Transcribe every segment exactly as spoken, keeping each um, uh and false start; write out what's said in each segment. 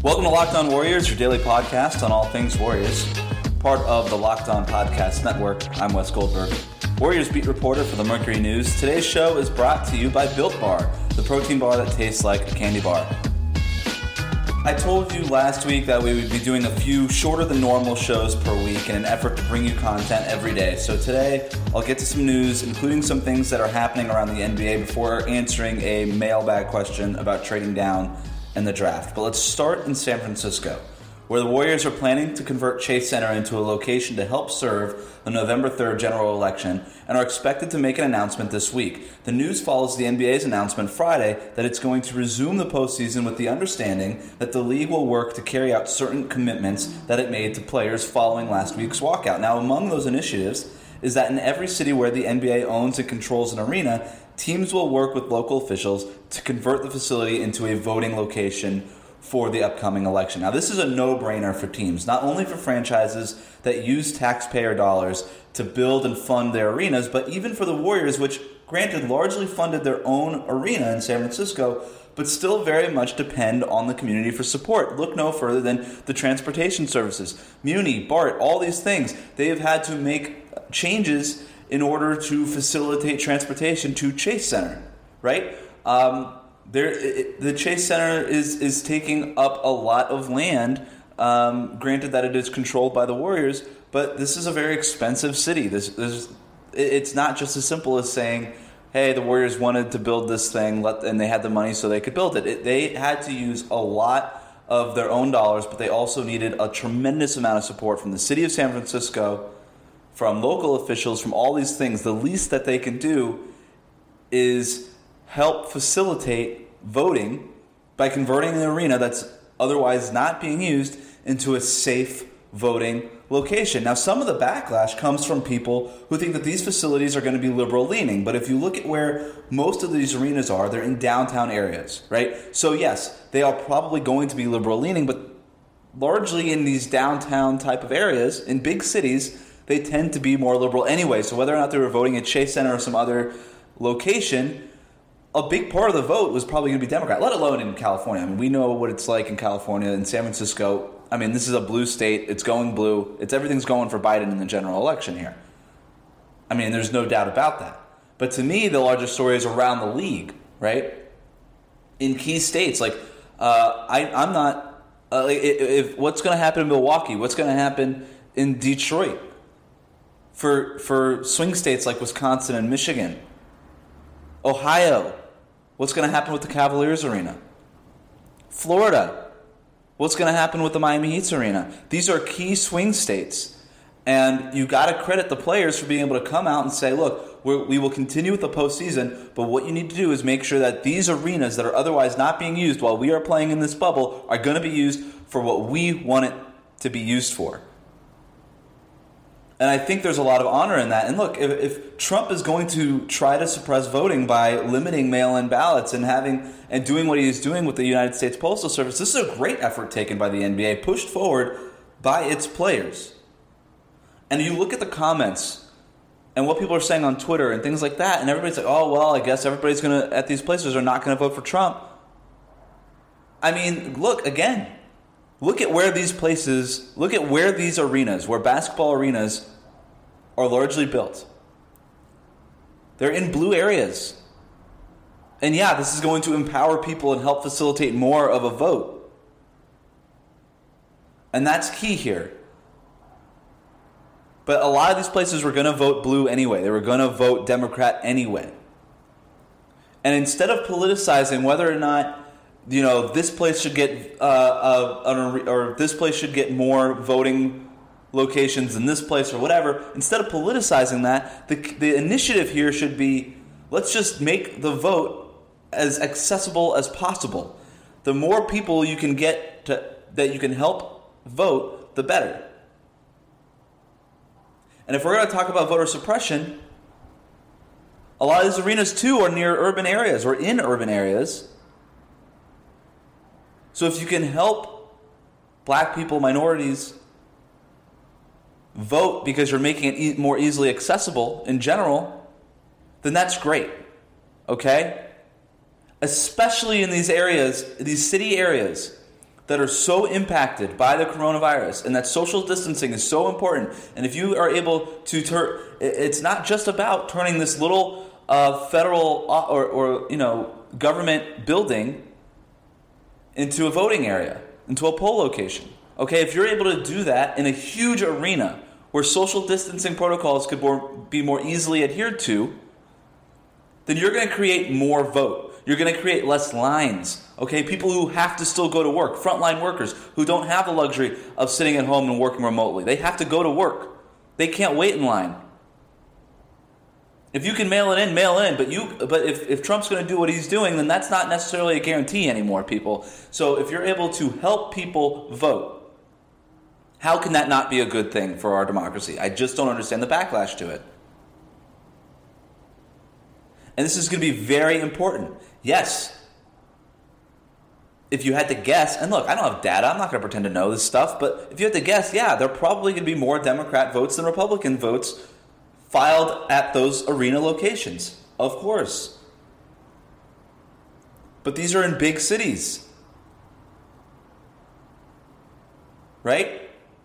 Welcome to Locked On Warriors, your daily podcast on all things Warriors. Part of the Locked On Podcast Network. I'm Wes Goldberg, Warriors beat reporter for the Mercury News. Today's show is brought to you by Built Bar, the protein bar that tastes like a candy bar. I told you last week that we would be doing a few shorter than normal shows per week in an effort to bring you content every day. So today, I'll get to some news, including some things that are happening around the N B A before answering a mailbag question about trading down in the draft. But let's start in San Francisco, where the Warriors are planning to convert Chase Center into a location to help serve the November third general election and are expected to make an announcement this week. The news follows the N B A's announcement Friday that it's going to resume the postseason with the understanding that the league will work to carry out certain commitments that it made to players following last week's walkout. Now, among those initiatives is that in every city where the N B A owns and controls an arena, teams will work with local officials to convert the facility into a voting location for the upcoming election. Now, this is a no-brainer for teams, not only for franchises that use taxpayer dollars to build and fund their arenas, but even for the Warriors, which, granted, largely funded their own arena in San Francisco, but still very much depend on the community for support. Look no further than the transportation services. Muni, BART, all these things, they have had to make changes in order to facilitate transportation to Chase Center, right? Um, there, it, the Chase Center is is taking up a lot of land. Um, granted that it is controlled by the Warriors, but this is a very expensive city. This, this, it's not just as simple as saying, "Hey, the Warriors wanted to build this thing, let, and they had the money, so they could build it." it. They had to use a lot of their own dollars, but they also needed a tremendous amount of support from the city of San Francisco, from local officials, from all these things. The least that they can do is help facilitate voting by converting an arena that's otherwise not being used into a safe voting location. Now, some of the backlash comes from people who think that these facilities are going to be liberal-leaning. But if you look at where most of these arenas are, they're in downtown areas, right? So, yes, they are probably going to be liberal-leaning, but largely in these downtown type of areas, in big cities, they tend to be more liberal anyway. So whether or not they were voting at Chase Center or some other location, a big part of the vote was probably going to be Democrat, let alone in California. I mean, we know what it's like in California, in San Francisco. I mean, this is a blue state. It's going blue. It's everything's going for Biden in the general election here. I mean, there's no doubt about that. But to me, the larger story is around the league, right? In key states, like uh, I, I'm not. Uh, if, if what's going to happen in Milwaukee? What's going to happen in Detroit? For for swing states like Wisconsin and Michigan, Ohio, what's going to happen with the Cavaliers arena? Florida, what's going to happen with the Miami Heat's arena? These are key swing states, and you got to credit the players for being able to come out and say, look, we're, we will continue with the postseason, but what you need to do is make sure that these arenas that are otherwise not being used while we are playing in this bubble are going to be used for what we want it to be used for. And I think there's a lot of honor in that. And look, if, if Trump is going to try to suppress voting by limiting mail-in ballots and having and doing what he is doing with the United States Postal Service, this is a great effort taken by the N B A, pushed forward by its players. And you look at the comments and what people are saying on Twitter and things like that, and everybody's like, oh, well, I guess everybody's going to, at these places, are not going to vote for Trump. I mean, look, again, look at where these places, look at where these arenas, where basketball arenas are largely built. They're in blue areas. And yeah, this is going to empower people and help facilitate more of a vote. And that's key here. But a lot of these places were going to vote blue anyway. They were going to vote Democrat anyway. And instead of politicizing whether or not, you know, this place should get uh, uh, or this place should get more voting locations than this place or whatever, instead of politicizing that, the the initiative here should be, let's just make the vote as accessible as possible. The more people you can get to, that you can help vote, the better. And if we're going to talk about voter suppression, a lot of these arenas too are near urban areas or in urban areas. So if you can help black people, minorities, vote because you're making it e- more easily accessible in general, then that's great, okay? Especially in these areas, these city areas that are so impacted by the coronavirus and that social distancing is so important. And if you are able to turn, it's not just about turning this little uh, federal or, or, you know, government building into a voting area, into a poll location. Okay, if you're able to do that in a huge arena where social distancing protocols could more, be more easily adhered to, then you're going to create more vote. You're going to create less lines. Okay, people who have to still go to work, frontline workers who don't have the luxury of sitting at home and working remotely. They have to go to work. They can't wait in line. If you can mail it in, mail it in. But you, but if, if Trump's going to do what he's doing, then that's not necessarily a guarantee anymore, people. So if you're able to help people vote, how can that not be a good thing for our democracy? I just don't understand the backlash to it. And this is going to be very important. Yes, if you had to guess, and look, I don't have data, I'm not going to pretend to know this stuff, but if you had to guess, yeah, there are probably going to be more Democrat votes than Republican votes filed at those arena locations. Of course. But these are in big cities. Right?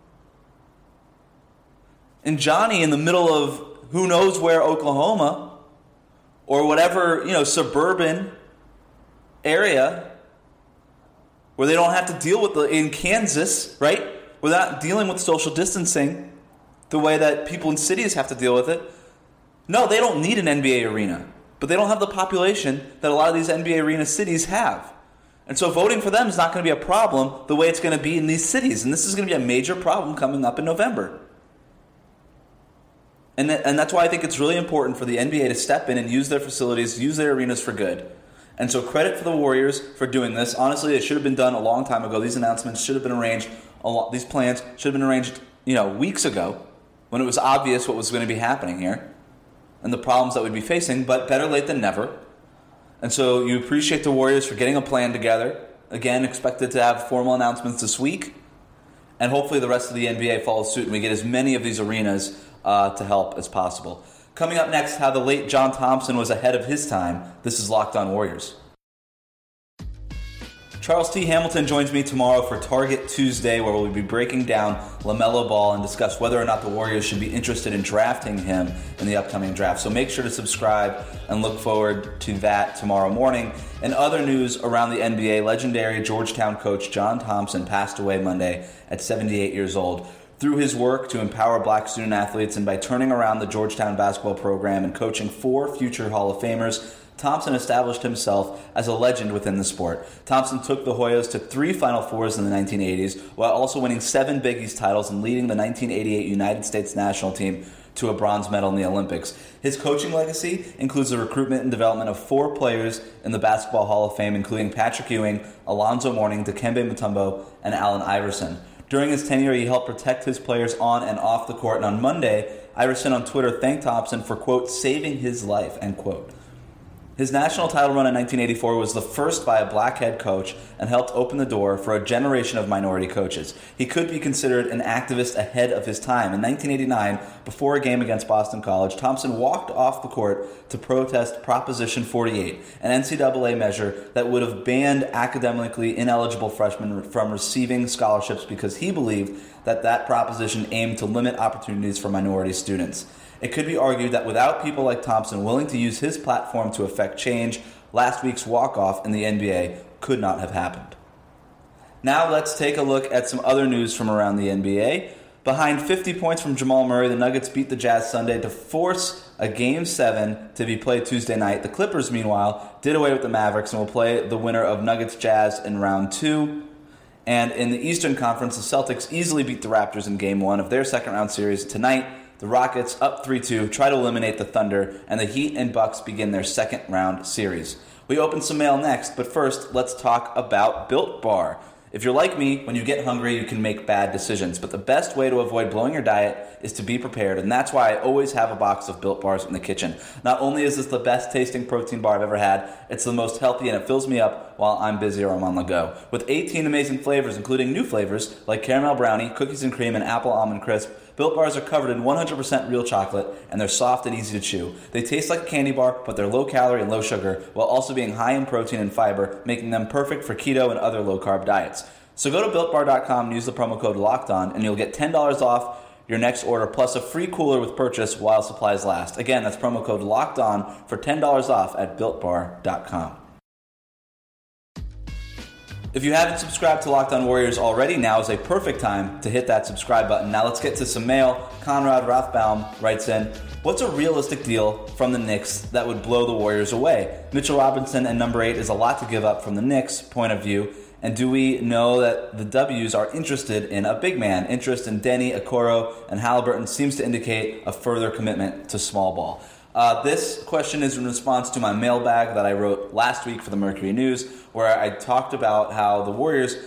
And Johnny in the middle of who knows where, Oklahoma, or whatever, you know, suburban area where they don't have to deal with the, in Kansas, right? Where they're not dealing with social distancing the way that people in cities have to deal with it. No, they don't need an N B A arena, but they don't have the population that a lot of these N B A arena cities have. And so voting for them is not going to be a problem the way it's going to be in these cities. And this is going to be a major problem coming up in November. And, th- and that's why I think it's really important for the N B A to step in and use their facilities, use their arenas for good. And so credit for the Warriors for doing this. Honestly, it should have been done a long time ago. These announcements should have been arranged, a lot, these plans should have been arranged, you know, weeks ago when it was obvious what was going to be happening here and the problems that we'd be facing, but better late than never. And so you appreciate the Warriors for getting a plan together. Again, expected to have formal announcements this week. And hopefully the rest of the N B A follows suit and we get as many of these arenas uh, to help as possible. Coming up next, how the late John Thompson was ahead of his time. This is Locked On Warriors. Charles T. Hamilton joins me tomorrow for Target Tuesday, where we'll be breaking down LaMelo Ball and discuss whether or not the Warriors should be interested in drafting him in the upcoming draft. So make sure to subscribe and look forward to that tomorrow morning. And other news around the N B A, legendary Georgetown coach John Thompson passed away Monday at seventy-eight years old. Through his work to empower black student athletes and by turning around the Georgetown basketball program and coaching four future Hall of Famers, Thompson established himself as a legend within the sport. Thompson took the Hoyas to three Final Fours in the nineteen eighties, while also winning seven Big East titles and leading the nineteen eighty-eight United States national team to a bronze medal in the Olympics. His coaching legacy includes the recruitment and development of four players in the Basketball Hall of Fame, including Patrick Ewing, Alonzo Mourning, Dikembe Mutombo, and Allen Iverson. During his tenure, he helped protect his players on and off the court, and on Monday, Iverson on Twitter thanked Thompson for, quote, saving his life, end quote. His national title run in nineteen eighty-four was the first by a black head coach and helped open the door for a generation of minority coaches. He could be considered an activist ahead of his time. In nineteen eighty-nine, before a game against Boston College, Thompson walked off the court to protest Proposition forty-eight, an N C double A measure that would have banned academically ineligible freshmen from receiving scholarships because he believed that that proposition aimed to limit opportunities for minority students. It could be argued that without people like Thompson willing to use his platform to effect change, last week's walk-off in the N B A could not have happened. Now let's take a look at some other news from around the N B A. Behind fifty points from Jamal Murray, the Nuggets beat the Jazz Sunday to force a Game seven to be played Tuesday night. The Clippers, meanwhile, did away with the Mavericks and will play the winner of Nuggets-Jazz in round two. And in the Eastern Conference, the Celtics easily beat the Raptors in Game one of their second-round series tonight. The Rockets, up three two, try to eliminate the Thunder, and the Heat and Bucks begin their second-round series. We open some mail next, but first, let's talk about Built Bar. If you're like me, when you get hungry, you can make bad decisions, but the best way to avoid blowing your diet is to be prepared, and that's why I always have a box of Built Bars in the kitchen. Not only is this the best-tasting protein bar I've ever had, it's the most healthy, and it fills me up while I'm busy or I'm on the go. With eighteen amazing flavors, including new flavors like caramel brownie, cookies and cream, and apple almond crisp, Built Bars are covered in one hundred percent real chocolate, and they're soft and easy to chew. They taste like a candy bar, but they're low-calorie and low-sugar, while also being high in protein and fiber, making them perfect for keto and other low-carb diets. So go to built bar dot com and use the promo code LOCKEDON, and you'll get ten dollars off your next order, plus a free cooler with purchase while supplies last. Again, that's promo code LOCKEDON for ten dollars off at built bar dot com. If you haven't subscribed to Locked On Warriors already, now is a perfect time to hit that subscribe button. Now let's get to some mail. Conrad Rothbaum writes in, what's a realistic deal from the Knicks that would blow the Warriors away? Mitchell Robinson and number eight is a lot to give up from the Knicks' point of view. And do we know that the W's are interested in a big man? Interest in Denny, Okoro, and Halliburton seems to indicate a further commitment to small ball. Uh, this question is in response to my mailbag that I wrote last week for the Mercury News, where I talked about how the Warriors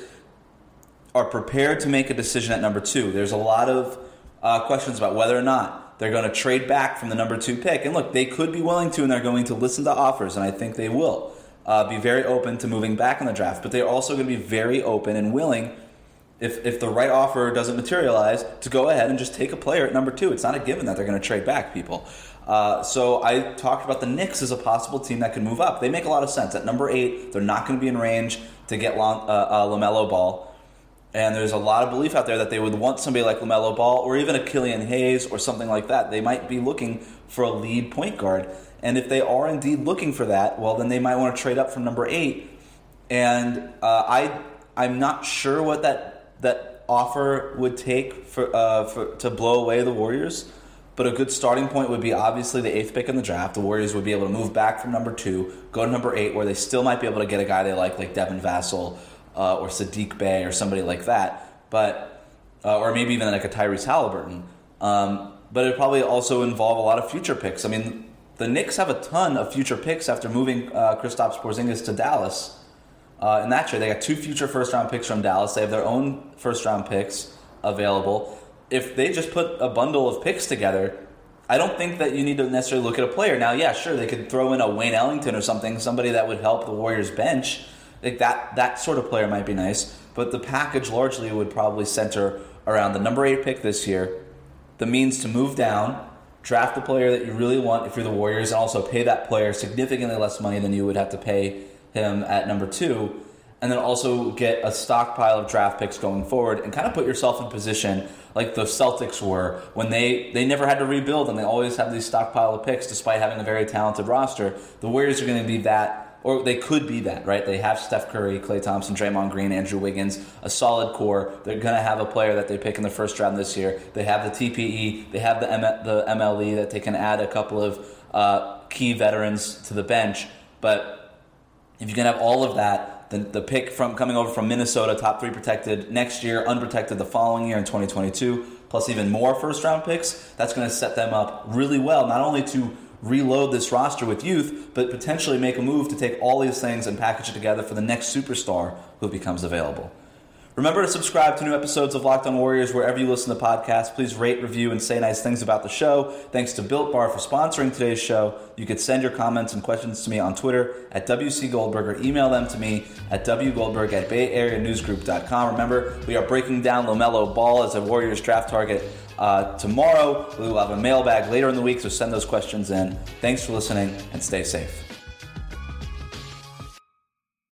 are prepared to make a decision at number two. There's a lot of uh, questions about whether or not they're going to trade back from the number two pick. And look, they could be willing to, and they're going to listen to offers, and I think they will. Uh, be very open to moving back in the draft, but they're also going to be very open and willing, if if the right offer doesn't materialize, to go ahead and just take a player at number two. It's not a given that they're going to trade back, people. Uh, so I talked about the Knicks as a possible team that could move up. They make a lot of sense. At number eight, they're not going to be in range to get long, uh, uh, LaMelo Ball, and there's a lot of belief out there that they would want somebody like LaMelo Ball or even a Killian Hayes or something like that. They might be looking for a lead point guard. And if they are indeed looking for that, well, then they might want to trade up from number eight. And uh, I, I'm not sure what that that offer would take for, uh, for to blow away the Warriors. But a good starting point would be obviously the eighth pick in the draft. The Warriors would be able to move back from number two, go to number eight, where they still might be able to get a guy they like, like Devin Vassell uh, or Sadiq Bey or somebody like that. But uh, or maybe even like a Tyrese Halliburton. Um, but it would probably also involve a lot of future picks. I mean, the Knicks have a ton of future picks after moving uh, Kristaps Porzingis to Dallas. Uh, in that trade, they got two future first-round picks from Dallas. They have their own first-round picks available. If they just put a bundle of picks together, I don't think that you need to necessarily look at a player. Now, yeah, sure, they could throw in a Wayne Ellington or something, somebody that would help the Warriors bench. Like that, that sort of player might be nice. But the package largely would probably center around the number eight pick this year, the means to move down, draft the player that you really want if you're the Warriors, and also pay that player significantly less money than you would have to pay him at number two, and then also get a stockpile of draft picks going forward and kind of put yourself in position like the Celtics were when they, they never had to rebuild and they always have these stockpile of picks despite having a very talented roster. The Warriors are going to be that, or they could be that, right? They have Steph Curry, Klay Thompson, Draymond Green, Andrew Wiggins, a solid core. They're going to have a player that they pick in the first round this year. They have the T P E. They have the M- the M L E that they can add a couple of uh, key veterans to the bench. But if you can have all of that, then the pick from coming over from Minnesota, top three protected next year, unprotected the following year in twenty twenty-two, plus even more first-round picks, that's going to set them up really well, not only to reload this roster with youth, but potentially make a move to take all these things and package it together for the next superstar who becomes available. Remember to subscribe to new episodes of Locked On Warriors wherever you listen to podcasts. Please rate, review, and say nice things about the show. Thanks to Built Bar for sponsoring today's show. You could send your comments and questions to me on Twitter at W C Goldberg or email them to me at w goldberg at bay area news group dot com. Remember, we are breaking down LaMelo Ball as a Warriors draft target uh, tomorrow. We will have a mailbag later in the week, so send those questions in. Thanks for listening, and stay safe.